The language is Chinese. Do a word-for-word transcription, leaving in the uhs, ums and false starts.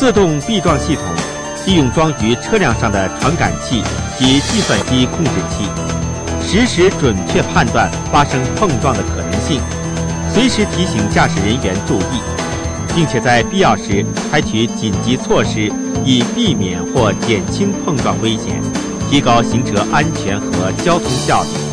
自动避撞系统利用装于车辆上的传感器及计算机控制器，实时准确判断发生碰撞的可能性，随时提醒驾驶人员注意，并且在必要时采取紧急措施，以避免或减轻碰撞危险，提高行车安全和交通效率。